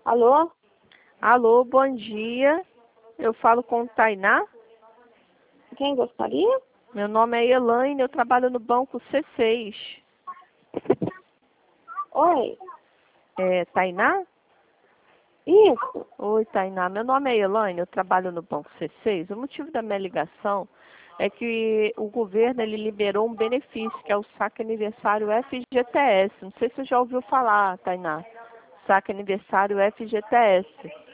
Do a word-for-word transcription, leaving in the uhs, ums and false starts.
Alô? Alô, bom dia. Eu falo com Tainá. Quem gostaria? Meu nome é Elaine, eu trabalho no banco C seis. Oi? É, Tainá? Isso? Oi, Tainá. Meu nome é Elaine, eu trabalho no banco C seis. O motivo da minha ligação é que o governo ele liberou um benefício, que é o saque aniversário F G T S. Não sei se você já ouviu falar, Tainá. Saque aniversário F G T S.